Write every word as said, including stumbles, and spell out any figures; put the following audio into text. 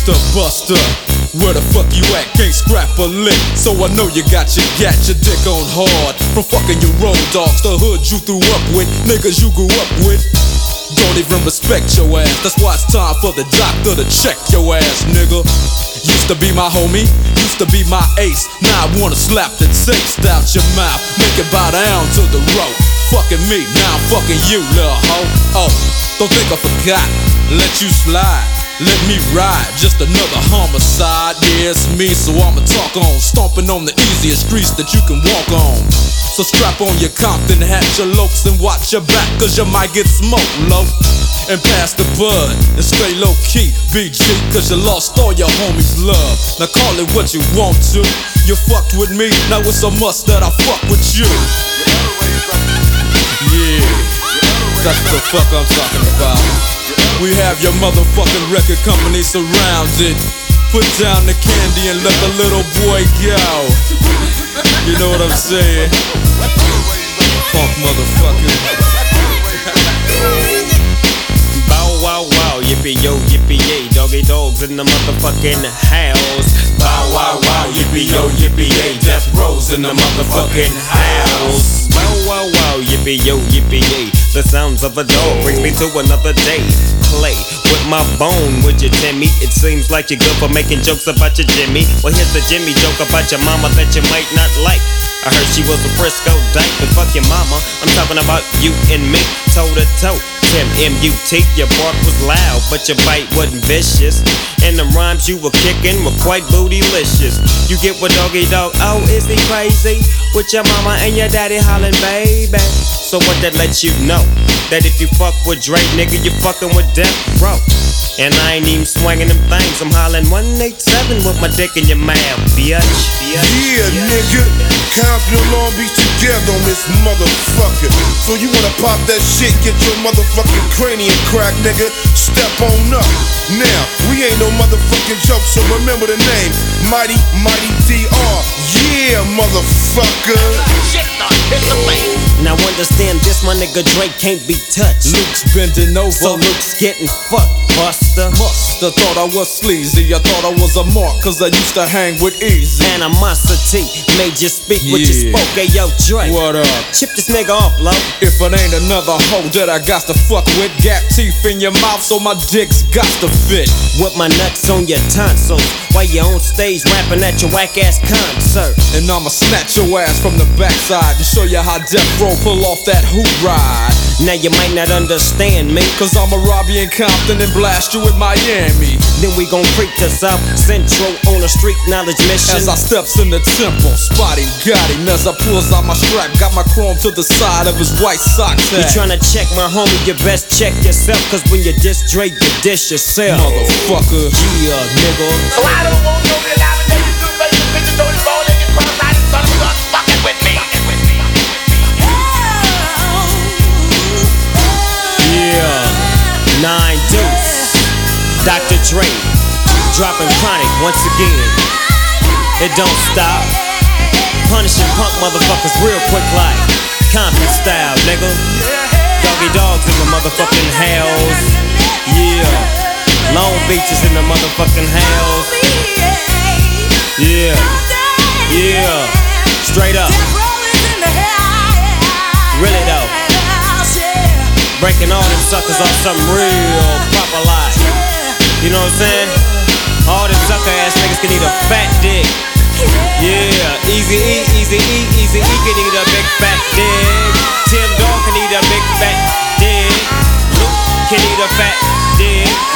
Mister Buster, where the fuck you at? Can't scrap a lick, so I know you got your gat, your dick on hard. From fucking your road dogs, the hood you threw up with, niggas you grew up with. Don't even respect your ass, that's why it's time for the doctor to check your ass, nigga. Used to be my homie, used to be my ace. Now I wanna slap the taste out your mouth, make it bow down to the rope. Fucking me, now I'm fucking you, little hoe. Oh, don't think I forgot, let you slide, let me ride. Just another homicide, yeah it's me, so I'ma talk on. Stomping on the easiest streets that you can walk on. So strap on your Compton hat, your lokes, and watch your back, cause you might get smoked low. And pass the bud, and stay low key, B G, cause you lost all your homies' love. Now call it what you want to. You fucked with me, now it's a must that I fuck with you. Yeah, that's what the fuck I'm talking about. We have your motherfucking record company surrounded. Put down the candy and let the little boy go. You know what I'm saying? Funk motherfucker. Bow wow wow, yippee yo, yippee yay. Doggy dogs in the motherfucking house. Bow wow wow, yippee yo, yippee yay. Death Row's in the motherfucking house. Bow wow wow, yippee yo, yippee yay. The sounds of a dog brings me to another day. Play with my bone, would you, Timmy? It seems like you're good for making jokes about your Jimmy. Well, here's the Jimmy joke about your mama that you might not like. I heard she was a Frisco dyke, but fuck your mama. I'm talking about you and me, toe to toe. Tim M U T, your bark was loud, but your bite wasn't vicious. And the rhymes you were kicking were quite bootylicious. You get what doggy dog, oh, is he crazy? With your mama and your daddy hollering, baby. So what that lets you know? That if you fuck with Drake, nigga, you fucking with Death Row. And I ain't even swinging them things, I'm hollering one eighty-seven with my dick in your mouth, bitch. Yeah, nigga, Compton and Long Beach together on this motherfucker. So you wanna pop that shit, get your motherfucking cranium crack, nigga. Step on up. Now, we ain't no motherfucking joke, so remember the name, Mighty Mighty D R. Yeah, motherfucker. Shit, dog, it's the thing. Now understand this, my nigga Drake can't be touched. Luke's bending over, so Luke's getting fucked, Buster. Buster thought I was sleazy, I thought I was a mark, cause I used to hang with Easy. Animosity made you speak what you spoke, hey yo Drake. What up? Chip this nigga off, low. If it ain't another hoe that I got to fuck with, gap teeth in your mouth so my dick's got to fit. With my nuts on your tonsils, while you on stage rapping at your whack ass concert. And I'ma snatch your ass from the backside and show you how Death Row pull off that hoop ride. Now you might not understand me, cause I'ma rob you in Compton and blast you in Miami. Then we gon' creep to South Central on a street knowledge mission. As I steps in the temple, spotty got him. As I pulls out my strap, got my chrome to the side of his white socks. You tryna check my homie, you best check yourself, cause when you diss Drake, you diss yourself. Motherfucker. Yeah, nigga. So I don't want no real life, and you do, but you bitches don't fall in your cross. I just thought you was fucking with me. Yeah, Nine Deuce, Doctor Dre, dropping Chronic once again. It don't stop. Punishing punk motherfuckers real quick like Compton style, nigga. Doggy dogs in the motherfucking house. Yeah, Long Beach is in the motherfucking house. Yeah, yeah, straight up. Really though. Breaking all them suckers off something real proper like. You know what I'm saying? All them sucker ass niggas can eat a fat dick. Yeah, Easy E, Easy E, Easy E can eat a big fat dick. Tim Dog can eat a big fat dick. Luke can eat a fat dick.